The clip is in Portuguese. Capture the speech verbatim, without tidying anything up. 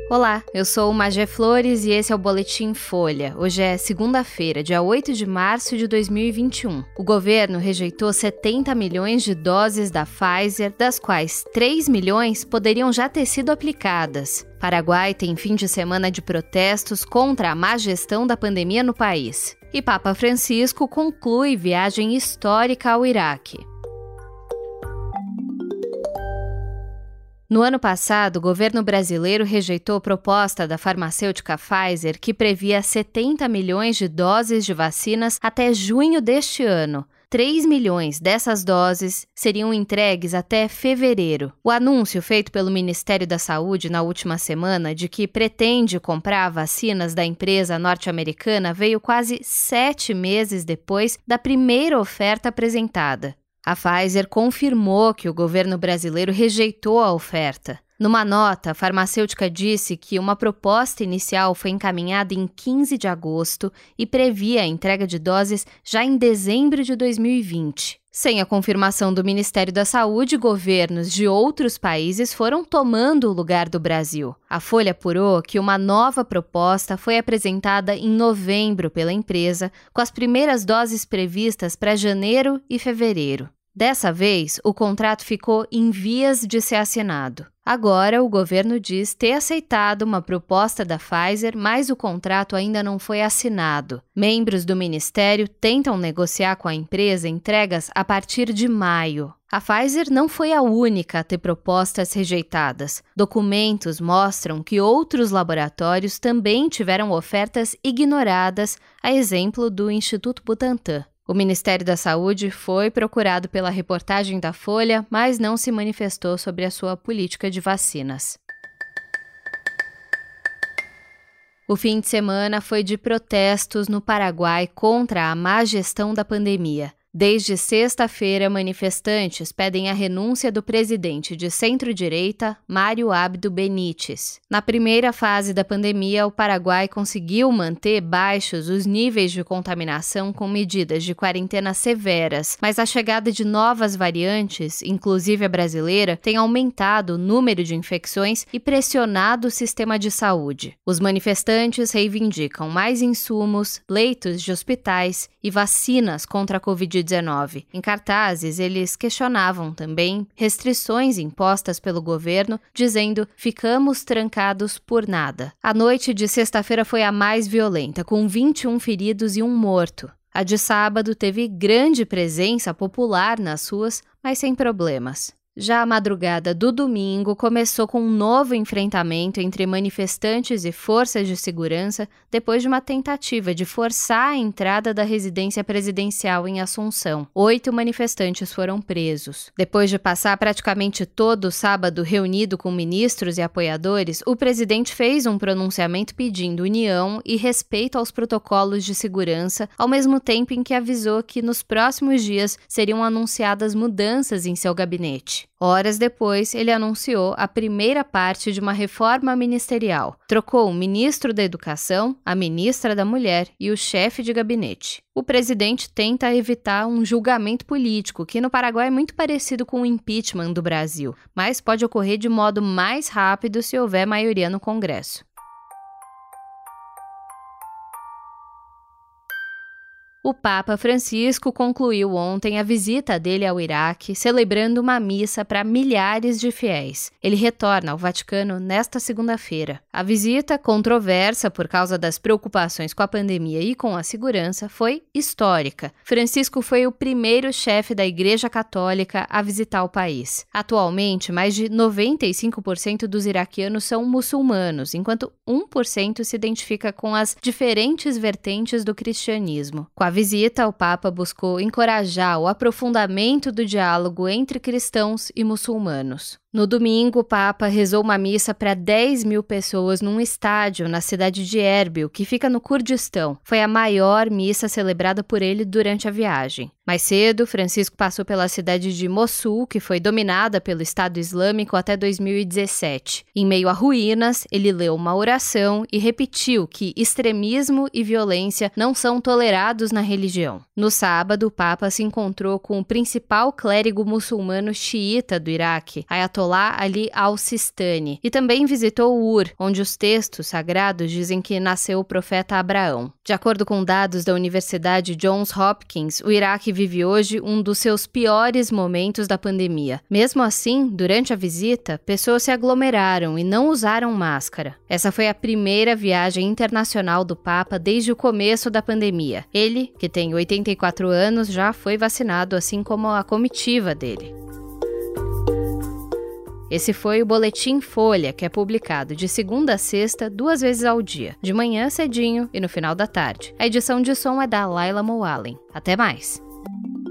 Olá, eu sou Magé Flores e esse é o Boletim Folha. Hoje é segunda-feira, dia oito de março de dois mil e vinte e um. O governo rejeitou setenta milhões de doses da Pfizer, das quais três milhões poderiam já ter sido aplicadas. Paraguai tem fim de semana de protestos contra a má gestão da pandemia no país. E Papa Francisco conclui viagem histórica ao Iraque. No ano passado, o governo brasileiro rejeitou a proposta da farmacêutica Pfizer que previa setenta milhões de doses de vacinas até junho deste ano. três milhões dessas doses seriam entregues até fevereiro. O anúncio feito pelo Ministério da Saúde na última semana de que pretende comprar vacinas da empresa norte-americana veio quase sete meses depois da primeira oferta apresentada. A Pfizer confirmou que o governo brasileiro rejeitou a oferta. Numa nota, a farmacêutica disse que uma proposta inicial foi encaminhada em quinze de agosto e previa a entrega de doses já em dezembro de dois mil e vinte. Sem a confirmação do Ministério da Saúde, governos de outros países foram tomando o lugar do Brasil. A Folha apurou que uma nova proposta foi apresentada em novembro pela empresa, com as primeiras doses previstas para janeiro e fevereiro. Dessa vez, o contrato ficou em vias de ser assinado. Agora, o governo diz ter aceitado uma proposta da Pfizer, mas o contrato ainda não foi assinado. Membros do ministério tentam negociar com a empresa entregas a partir de maio. A Pfizer não foi a única a ter propostas rejeitadas. Documentos mostram que outros laboratórios também tiveram ofertas ignoradas, a exemplo do Instituto Butantan. O Ministério da Saúde foi procurado pela reportagem da Folha, mas não se manifestou sobre a sua política de vacinas. O fim de semana foi de protestos no Paraguai contra a má gestão da pandemia. Desde sexta-feira, manifestantes pedem a renúncia do presidente de centro-direita, Mário Abdo Benítez. Na primeira fase da pandemia, o Paraguai conseguiu manter baixos os níveis de contaminação com medidas de quarentena severas, mas a chegada de novas variantes, inclusive a brasileira, tem aumentado o número de infecções e pressionado o sistema de saúde. Os manifestantes reivindicam mais insumos, leitos de hospitais e vacinas contra a covid dezenove. Em cartazes, eles questionavam também restrições impostas pelo governo, dizendo "ficamos trancados por nada". A noite de sexta-feira foi a mais violenta, com vinte e um feridos e um morto. A de sábado teve grande presença popular nas ruas, mas sem problemas. Já a madrugada do domingo começou com um novo enfrentamento entre manifestantes e forças de segurança depois de uma tentativa de forçar a entrada da residência presidencial em Assunção. Oito manifestantes foram presos. Depois de passar praticamente todo o sábado reunido com ministros e apoiadores, o presidente fez um pronunciamento pedindo união e respeito aos protocolos de segurança, ao mesmo tempo em que avisou que nos próximos dias seriam anunciadas mudanças em seu gabinete. Horas depois, ele anunciou a primeira parte de uma reforma ministerial. Trocou o ministro da Educação, a ministra da Mulher e o chefe de gabinete. O presidente tenta evitar um julgamento político, que no Paraguai é muito parecido com o impeachment do Brasil, mas pode ocorrer de modo mais rápido se houver maioria no Congresso. O Papa Francisco concluiu ontem a visita dele ao Iraque, celebrando uma missa para milhares de fiéis. Ele retorna ao Vaticano nesta segunda-feira. A visita, controversa por causa das preocupações com a pandemia e com a segurança, foi histórica. Francisco foi o primeiro chefe da Igreja Católica a visitar o país. Atualmente, mais de noventa e cinco por cento dos iraquianos são muçulmanos, enquanto um por cento se identifica com as diferentes vertentes do cristianismo. Com a visita, o Papa buscou encorajar o aprofundamento do diálogo entre cristãos e muçulmanos. No domingo, o Papa rezou uma missa para dez mil pessoas num estádio na cidade de Erbil, que fica no Kurdistão. Foi a maior missa celebrada por ele durante a viagem. Mais cedo, Francisco passou pela cidade de Mossul, que foi dominada pelo Estado Islâmico até dois mil e dezessete. Em meio a ruínas, ele leu uma oração e repetiu que extremismo e violência não são tolerados na religião. No sábado, o Papa se encontrou com o principal clérigo muçulmano xiita do Iraque, Ayatollah Ayatollah Ali al-Sistani, e também visitou Ur, onde os textos sagrados dizem que nasceu o profeta Abraão. De acordo com dados da Universidade Johns Hopkins, o Iraque vive hoje um dos seus piores momentos da pandemia. Mesmo assim, durante a visita, pessoas se aglomeraram e não usaram máscara. Essa foi a primeira viagem internacional do Papa desde o começo da pandemia. Ele, que tem oitenta e quatro anos, já foi vacinado, assim como a comitiva dele. Esse foi o Boletim Folha, que é publicado de segunda a sexta, duas vezes ao dia, de manhã cedinho e no final da tarde. A edição de som é da Laila Moalen. Até mais!